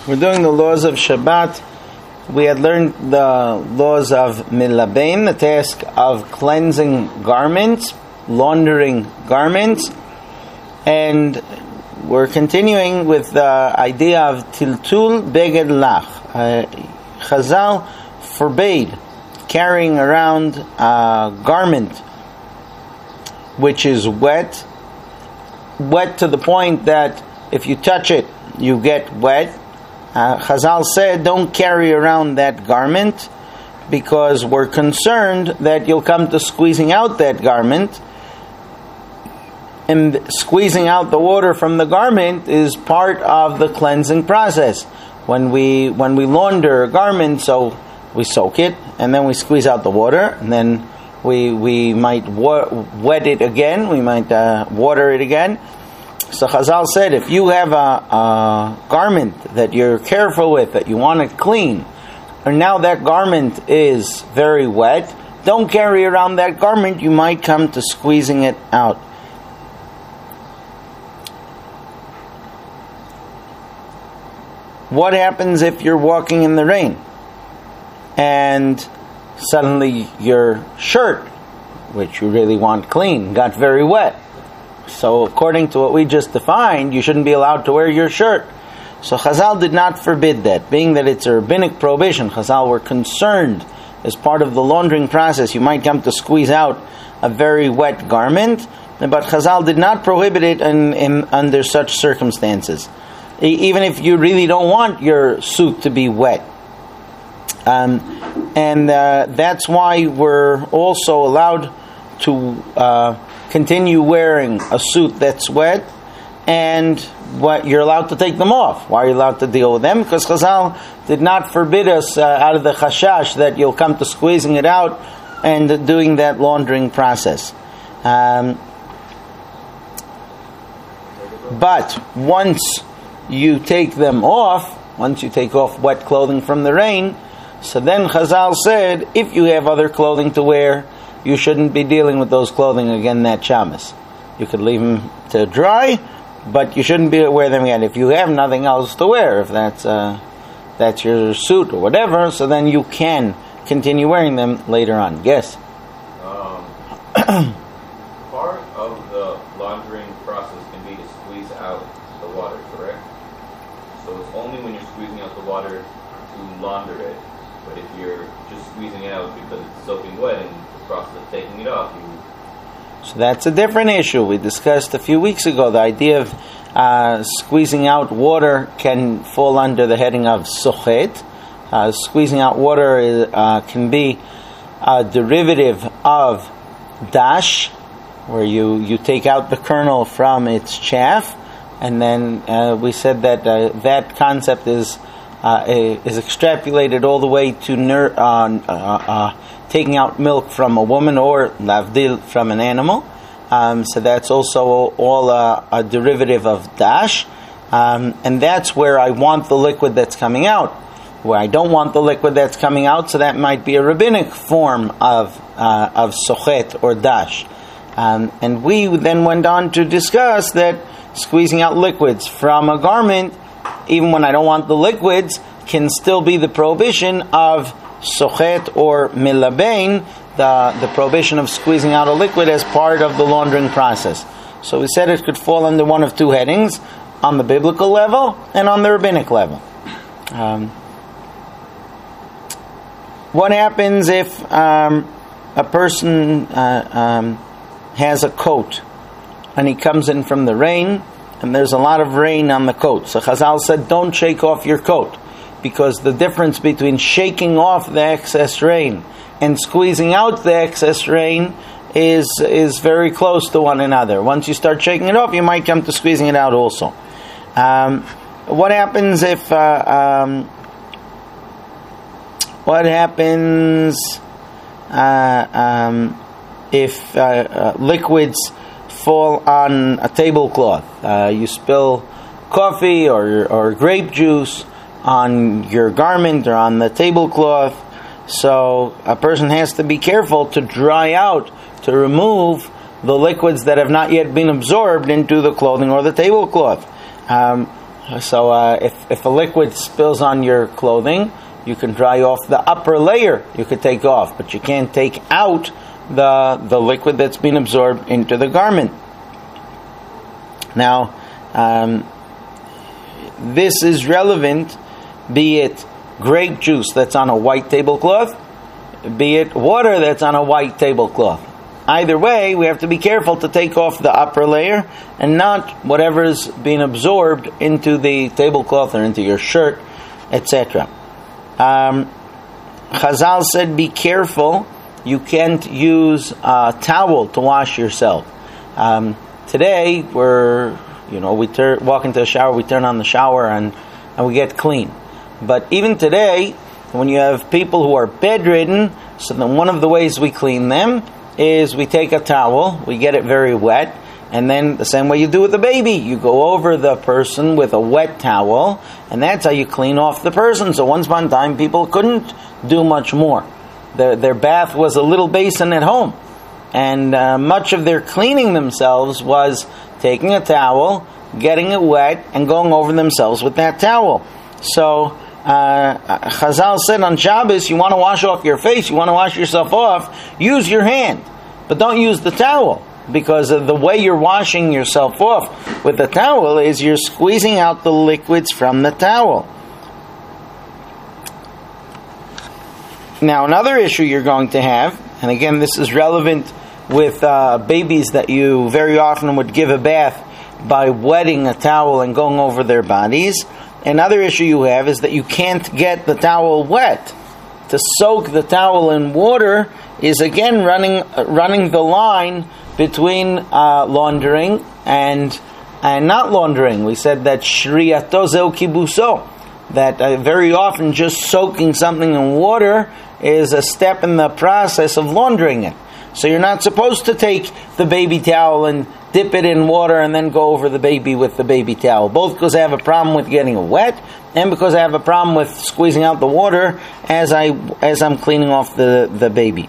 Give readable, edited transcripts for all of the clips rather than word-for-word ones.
We're doing the laws of Shabbat. We had learned the laws of milabein, the task of cleansing garments, laundering garments, and we're continuing with the idea of tiltul beged lach. Chazal forbade carrying around a garment which is wet to the point that if you touch it, you get wet. Chazal said, don't carry around that garment because we're concerned that you'll come to squeezing out that garment, and squeezing out the water from the garment is part of the cleansing process. When we launder a garment, so we soak it and then we squeeze out the water, and then we might wet it again, we might water it again. So Chazal said, if you have a garment that you're careful with, that you want to clean, and now that garment is very wet, don't carry around that garment, you might come to squeezing it out. What happens if you're walking in the rain and suddenly your shirt, which you really want clean, got very wet? So according to what we just defined, you shouldn't be allowed to wear your shirt. So Chazal did not forbid that. Being that it's a rabbinic prohibition, Chazal were concerned as part of the laundering process, you might come to squeeze out a very wet garment, but Chazal did not prohibit it under such circumstances. Even if you really don't want your suit to be wet. That's why we're also allowed to continue wearing a suit that's wet, and what you're allowed to take them off. Why are you allowed to deal with them? Because Chazal did not forbid us out of the chashash that you'll come to squeezing it out and doing that laundering process. But once you take them off, once you take off wet clothing from the rain, so then Chazal said, if you have other clothing to wear, you shouldn't be dealing with those clothing again that Shabbos. You could leave them to dry, but you shouldn't wear them again. If you have nothing else to wear, if that's your suit or whatever, so then you can continue wearing them later on. Yes? Part of the laundering process can be to squeeze out the water, correct? So it's only when you're squeezing out the water to launder it. But if you're just squeezing it out because it's soaking wet and the process of taking it off, So that's a different issue. We discussed a few weeks ago the idea of squeezing out water can fall under the heading of sochet. Squeezing out water can be a derivative of dash, where you take out the kernel from its chaff, and then we said that that concept is extrapolated all the way to taking out milk from a woman, or lavdil from an animal. So that's also all a derivative of dash. And that's where I want the liquid that's coming out. Where I don't want the liquid that's coming out, so that might be a rabbinic form of sochet or dash. And we then went on to discuss that squeezing out liquids from a garment, even when I don't want the liquids, can still be the prohibition of sochet or milabein, the prohibition of squeezing out a liquid as part of the laundering process. So we said it could fall under one of two headings, on the biblical level and on the rabbinic level. What happens if a person has a coat and he comes in from the rain and there's a lot of rain on the coat? So Chazal said, don't shake off your coat, because the difference between shaking off the excess rain and squeezing out the excess rain is very close to one another. Once you start shaking it off, you might come to squeezing it out also. What happens if liquids fall on a tablecloth? You spill coffee or grape juice on your garment or on the tablecloth. So a person has to be careful to dry out, to remove the liquids that have not yet been absorbed into the clothing or the tablecloth. So if a liquid spills on your clothing, you can dry off the upper layer. You could take off, but you can't take out the liquid that's been absorbed into the garment. Now, this is relevant, be it grape juice that's on a white tablecloth, be it water that's on a white tablecloth. Either way, we have to be careful to take off the upper layer and not whatever's being absorbed into the tablecloth or into your shirt, etc. Chazal said, be careful. You can't use a towel to wash yourself. Today, we walk into a shower, we turn on the shower, and we get clean. But even today, when you have people who are bedridden, so then one of the ways we clean them is we take a towel, we get it very wet, and then the same way you do with the baby, you go over the person with a wet towel, and that's how you clean off the person. So once upon a time, people couldn't do much more. Their bath was a little basin at home, and much of their cleaning themselves was taking a towel, getting it wet, and going over themselves with that towel. So Chazal said on Shabbos, you want to wash off your face, you want to wash yourself off, use your hand, but don't use the towel, because of the way you're washing yourself off with the towel is you're squeezing out the liquids from the towel. Now, another issue you're going to have, and again, this is relevant with babies that you very often would give a bath by wetting a towel and going over their bodies. Another issue you have is that you can't get the towel wet. To soak the towel in water is again running the line between laundering and not laundering. We said that shriyato zeu kibuso, that very often just soaking something in water is a step in the process of laundering it. So you're not supposed to take the baby towel and dip it in water and then go over the baby with the baby towel. Both because I have a problem with getting it wet and because I have a problem with squeezing out the water as I'm cleaning off the baby.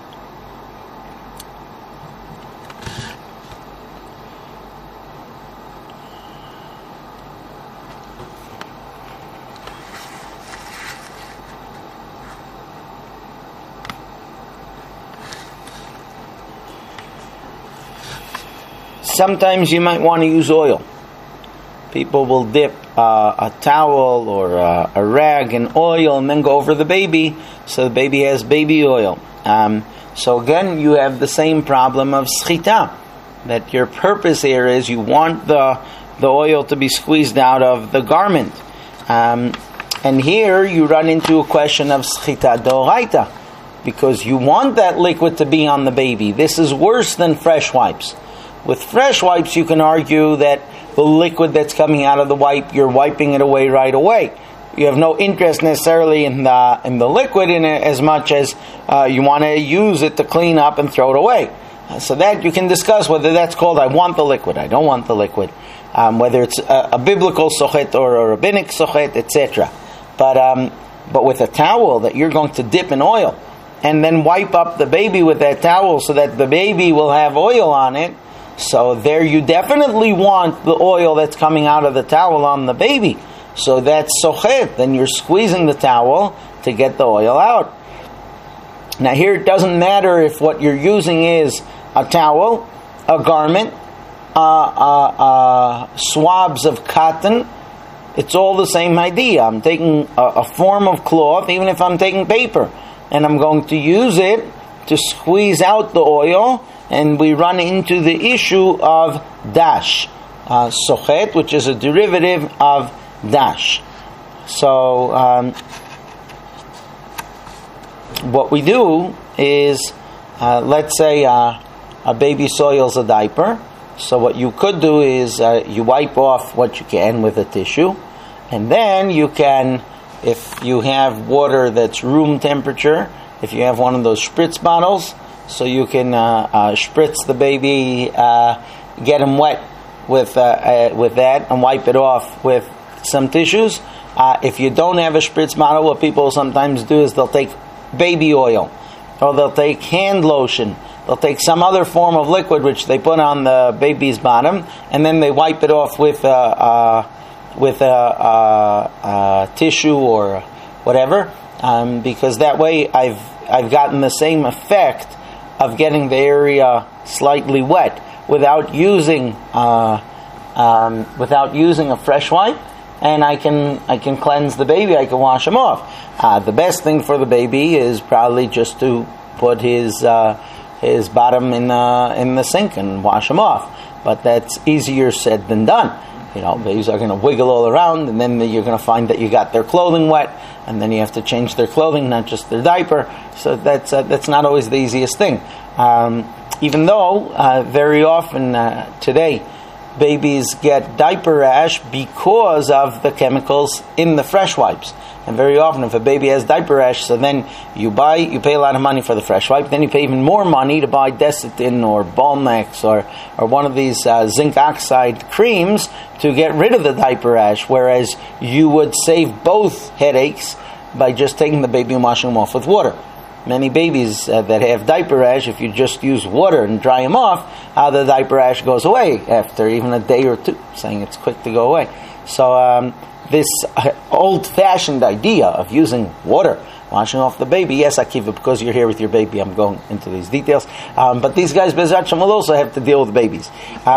Sometimes you might want to use oil. People will dip a towel or a rag in oil and then go over the baby, so the baby has baby oil. So again, you have the same problem of schita, that your purpose here is you want the oil to be squeezed out of the garment. And here you run into a question of schita d'oraita, because you want that liquid to be on the baby. This is worse than fresh wipes. With fresh wipes, you can argue that the liquid that's coming out of the wipe, you're wiping it away right away. You have no interest necessarily in the liquid in it as much as you want to use it to clean up and throw it away. So that you can discuss whether that's called I want the liquid, I don't want the liquid, whether it's a biblical sochet or a rabbinic sochet, etc. But with a towel that you're going to dip in oil and then wipe up the baby with that towel so that the baby will have oil on it, so there you definitely want the oil that's coming out of the towel on the baby. So that's sochet. Then you're squeezing the towel to get the oil out. Now here it doesn't matter if what you're using is a towel, a garment, swabs of cotton. It's all the same idea. I'm taking a form of cloth, even if I'm taking paper, and I'm going to use it to squeeze out the oil. And we run into the issue of dash, sochet, which is a derivative of dash. So what we do is, let's say a baby soils a diaper. So what you could do is you wipe off what you can with a tissue, and then you can, if you have water that's room temperature, if you have one of those spritz bottles, so you can spritz the baby, get him wet with that, and wipe it off with some tissues. If you don't have a spritz bottle, what people sometimes do is they'll take baby oil, or they'll take hand lotion, they'll take some other form of liquid which they put on the baby's bottom, and then they wipe it off with with a tissue or whatever, because that way I've gotten the same effect of getting the area slightly wet without using a fresh wipe, and I can cleanse the baby. I can wash him off. The best thing for the baby is probably just to put his bottom in the sink and wash him off. But that's easier said than done. Babies are going to wiggle all around, and then you're going to find that you got their clothing wet, and then you have to change their clothing, not just their diaper. So that's not always the easiest thing. Even though very often today babies get diaper rash because of the chemicals in the fresh wipes. And very often, if a baby has diaper rash, so then you pay a lot of money for the fresh wipe, then you pay even more money to buy Desitin or Balmex or one of these zinc oxide creams to get rid of the diaper rash, whereas you would save both headaches by just taking the baby and washing them off with water. Many babies that have diaper rash, if you just use water and dry them off, the diaper rash goes away after even a day or two, saying it's quick to go away. So this old-fashioned idea of using water, washing off the baby, yes, Akiva, because you're here with your baby, I'm going into these details. But these guys, Bezrat Hashem, will also have to deal with babies.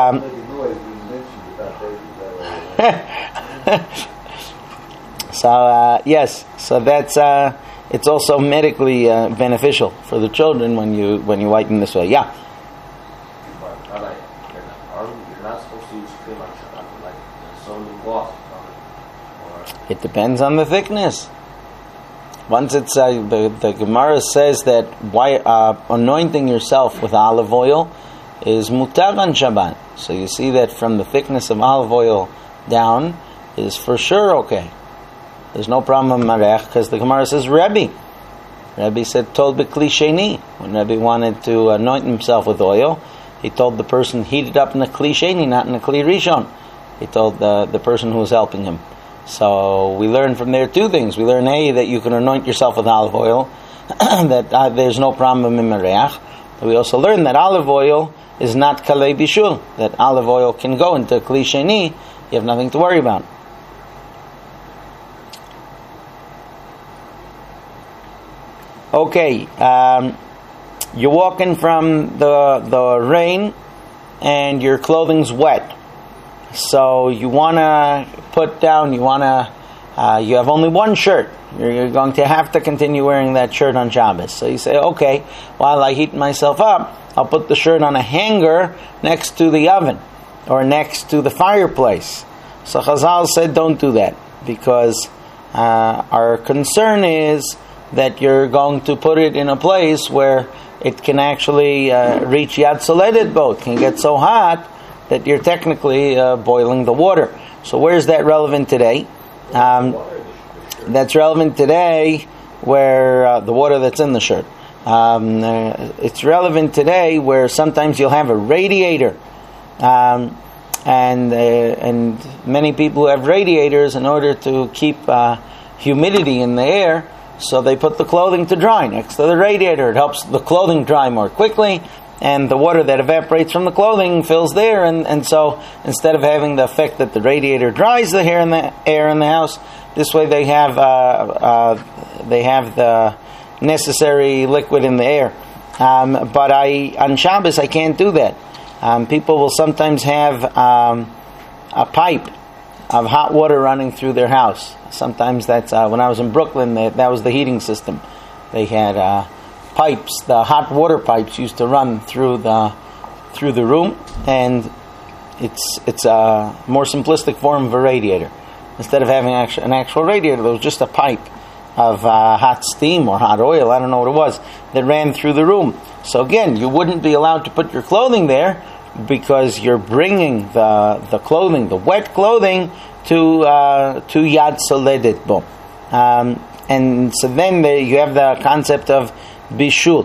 Yes, so that's it's also medically beneficial for the children when you wipe them this way. Yeah. But you're not supposed to use cream like soda gloss. It depends on the thickness. Once it's the Gemara says that anointing yourself with olive oil is mutar on Shabbat. So you see that from the thickness of olive oil down is for sure okay. There's no problem with marech because the Gemara says Rebbe said told b'kli sheni. When Rebbe wanted to anoint himself with oil, he told the person heat it up in a kli sheni, not in a kli rishon. He told the person who was helping him. So we learn from there two things. We learn that you can anoint yourself with olive oil, that there's no problem in marech. We also learn that olive oil is not kalei bishul. That olive oil can go into kli sheni. You have nothing to worry about. Okay, you're walking from the rain and your clothing's wet. So you want to put down, you have only one shirt. You're going to have to continue wearing that shirt on Shabbos. So you say, okay, while I heat myself up, I'll put the shirt on a hanger next to the oven or next to the fireplace. So Chazal said don't do that because our concern is that you're going to put it in a place where it can actually reach Yad Soledet boat. It can get so hot that you're technically boiling the water. So where's that relevant today? That's relevant today where the water that's in the shirt. It's relevant today where sometimes you'll have a radiator. And many people who have radiators, in order to keep humidity in the air, so they put the clothing to dry next to the radiator. It helps the clothing dry more quickly, and the water that evaporates from the clothing fills there, and so instead of having the effect that the radiator dries the air in the house, this way they have the necessary liquid in the air. But on Shabbos I can't do that. People will sometimes have a pipe of hot water running through their house. Sometimes that's when I was in Brooklyn. That was the heating system. They had pipes. The hot water pipes used to run through the room, and it's a more simplistic form of a radiator. Instead of having an actual radiator, there was just a pipe of hot steam or hot oil. I don't know what it was that ran through the room. So again, you wouldn't be allowed to put your clothing there because you're bringing the clothing, the wet clothing, to Yad Soledet Bo. And so then you have the concept of Bishul.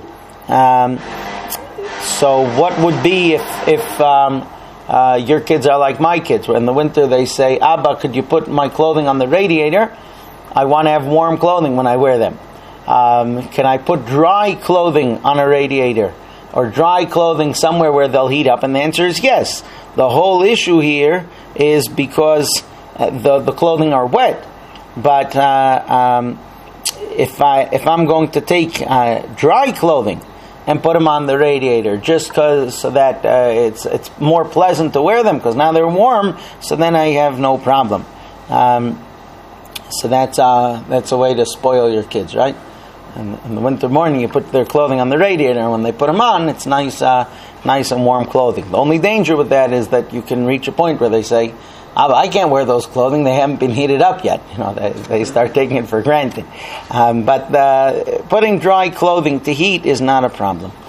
So what would be if your kids are like my kids, where in the winter they say, Abba, could you put my clothing on the radiator? I want to have warm clothing when I wear them. Can I put dry clothing on a radiator? Or dry clothing somewhere where they'll heat up? And the answer is yes. The whole issue here is because the clothing are wet. But if I'm going to take dry clothing and put them on the radiator just so that it's more pleasant to wear them because now they're warm, so then I have no problem. So that's a way to spoil your kids, right? And in the winter morning, you put their clothing on the radiator, and when they put them on, it's nice and warm clothing. The only danger with that is that you can reach a point where they say, I can't wear those clothing, they haven't been heated up yet. They start taking it for granted. But putting dry clothing to heat is not a problem.